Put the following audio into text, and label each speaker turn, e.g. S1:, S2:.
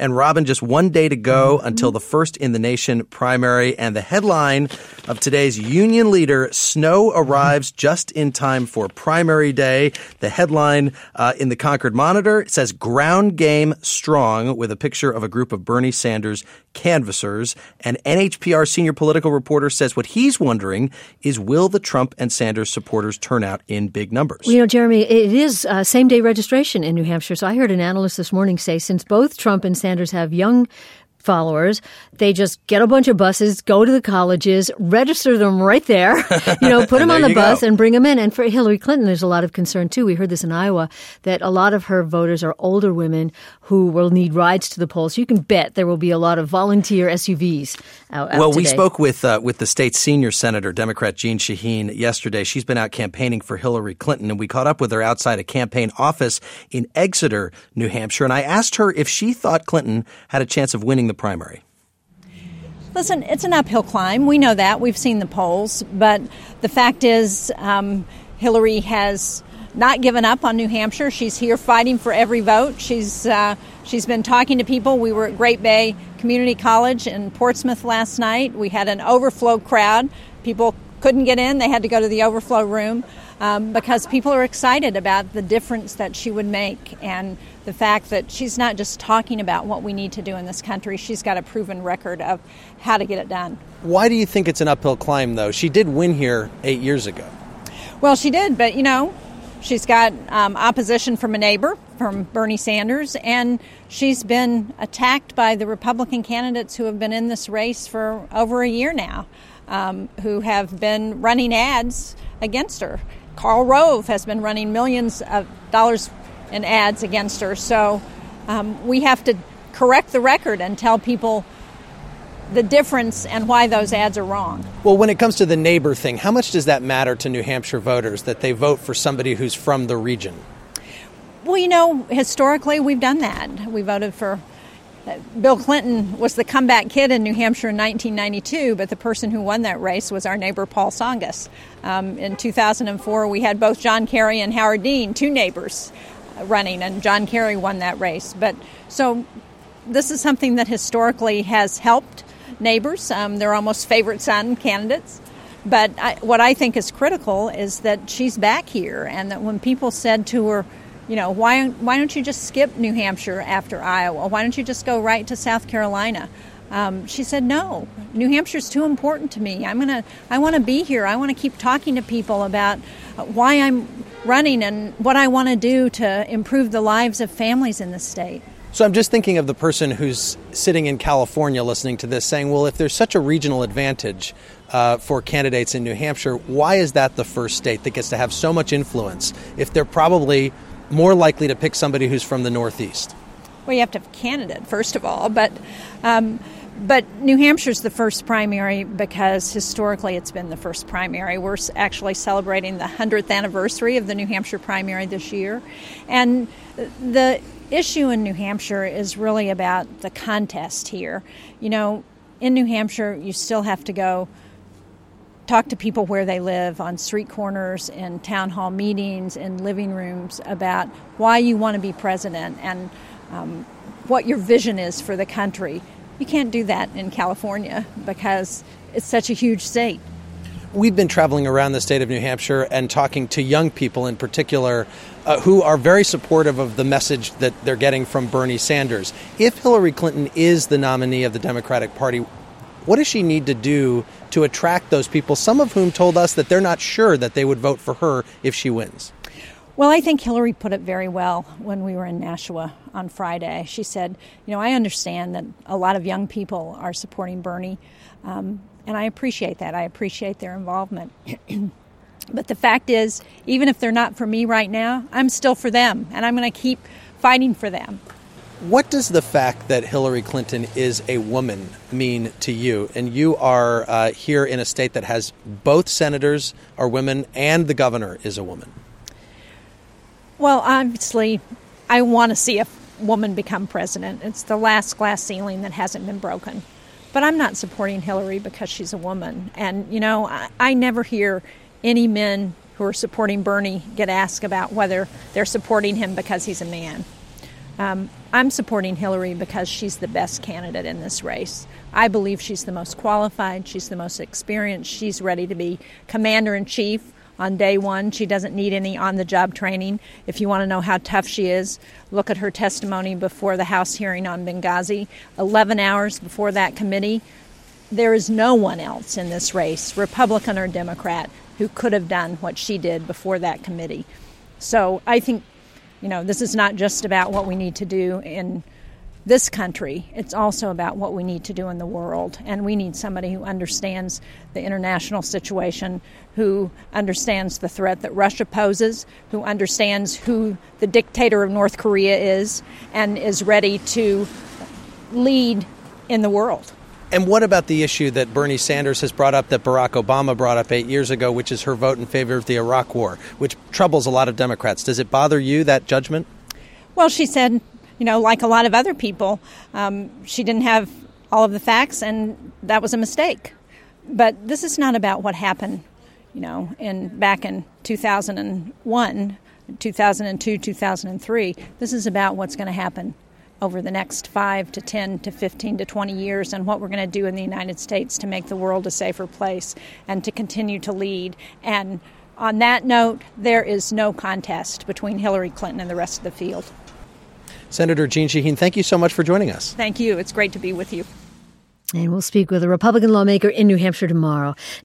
S1: And Robin, just one day to go until the first in the nation primary. And the headline of today's Union Leader, Snow arrives just in time for primary day. The headline in the Concord Monitor says ground game strong, with a picture of a group of Bernie Sanders canvassers. And NHPR senior political reporter says what he's wondering is, will the Trump and Sanders supporters turn out in big numbers?
S2: Well, you know, Jeremy, it is same-day registration in New Hampshire. So I heard an analyst this morning say since both Trump and Sanders have young followers, they just get a bunch of buses, go to the colleges, register them right there, put them on the bus and bring them in. And for Hillary Clinton, there's a lot of concern, too. We heard this in Iowa, that a lot of her voters are older women who will need rides to the polls. So you can bet there will be a lot of volunteer SUVs out
S1: Well,
S2: today.
S1: We spoke with the state's senior senator, Democrat Jeanne Shaheen, yesterday. She's been out campaigning for Hillary Clinton, and we caught up with her outside a campaign office in Exeter, New Hampshire. And I asked her if she thought Clinton had a chance of winning the primary.
S3: Listen, it's an uphill climb. We know that. We've seen the polls. But the fact is, Hillary has not given up on New Hampshire. She's here fighting for every vote. She's been talking to people. We were at Great Bay Community College in Portsmouth last night. We had an overflow crowd. People couldn't get in. They had to go to the overflow room because people are excited about the difference that she would make, and the fact that she's not just talking about what we need to do in this country. She's got a proven record of how to get it done.
S1: Why do you think it's an uphill climb, though? She did win here 8 years ago.
S3: Well, she did, but, she's got opposition from a neighbor, from Bernie Sanders, and she's been attacked by the Republican candidates who have been in this race for over a year now, who have been running ads against her. Karl Rove has been running millions of dollars in ads against her. So we have to correct the record and tell people the difference and why those ads are wrong.
S1: Well, when it comes to the neighbor thing, how much does that matter to New Hampshire voters, that they vote for somebody who's from the region?
S3: Well, historically, we've done that. We voted for Bill Clinton was the comeback kid in New Hampshire in 1992, but the person who won that race was our neighbor Paul Tsongas. In 2004, we had both John Kerry and Howard Dean, two neighbors, running, and John Kerry won that race. But so this is something that historically has helped neighbors. They're almost favorite son candidates. But what I think is critical is that she's back here, and that when people said to her, why don't you just skip New Hampshire after Iowa? Why don't you just go right to South Carolina? She said, no, New Hampshire's too important to me. I want to be here. I want to keep talking to people about why I'm running and what I want to do to improve the lives of families in the state.
S1: So I'm just thinking of the person who's sitting in California listening to this saying, well, if there's such a regional advantage for candidates in New Hampshire, why is that the first state that gets to have so much influence if they're probably more likely to pick somebody who's from the Northeast?
S3: Well, you have to have a candidate, first of all, but New Hampshire's the first primary because historically it's been the first primary. We're actually celebrating the 100th anniversary of the New Hampshire primary this year. And the issue in New Hampshire is really about the contest here. In New Hampshire, you still have to go talk to people where they live, on street corners, in town hall meetings, in living rooms, about why you want to be president and what your vision is for the country. You can't do that in California because it's such a huge state.
S1: We've been traveling around the state of New Hampshire and talking to young people in particular who are very supportive of the message that they're getting from Bernie Sanders. If Hillary Clinton is the nominee of the Democratic Party, what does she need to do to attract those people, some of whom told us that they're not sure that they would vote for her if she wins?
S3: Well, I think Hillary put it very well when we were in Nashua on Friday. She said, I understand that a lot of young people are supporting Bernie, and I appreciate that. I appreciate their involvement. But the fact is, even if they're not for me right now, I'm still for them, and I'm going to keep fighting for them.
S1: What does the fact that Hillary Clinton is a woman mean to you? And you are here in a state that has both senators are women and the governor is a woman.
S3: Well, obviously, I want to see a woman become president. It's the last glass ceiling that hasn't been broken. But I'm not supporting Hillary because she's a woman. And, I never hear any men who are supporting Bernie get asked about whether they're supporting him because he's a man. I'm supporting Hillary because she's the best candidate in this race. I believe she's the most qualified, she's the most experienced, she's ready to be commander-in-chief on day one. She doesn't need any on-the-job training. If you want to know how tough she is, look at her testimony before the House hearing on Benghazi. 11 hours before that committee, there is no one else in this race, Republican or Democrat, who could have done what she did before that committee. So I think, this is not just about what we need to do in this country. It's also about what we need to do in the world. And we need somebody who understands the international situation, who understands the threat that Russia poses, who understands who the dictator of North Korea is, and is ready to lead in the world.
S1: And what about the issue that Bernie Sanders has brought up, that Barack Obama brought up 8 years ago, which is her vote in favor of the Iraq War, which troubles a lot of Democrats? Does it bother you, that judgment?
S3: Well, she said, like a lot of other people, she didn't have all of the facts, and that was a mistake. But this is not about what happened, back in 2001, 2002, 2003. This is about what's going to happen over the next 5 to 10 to 15 to 20 years, and what we're going to do in the United States to make the world a safer place and to continue to lead. And on that note, there is no contest between Hillary Clinton and the rest of the field.
S1: Senator Jeanne Shaheen, thank you so much for joining us.
S3: Thank you. It's great to be with you.
S2: And we'll speak with a Republican lawmaker in New Hampshire tomorrow.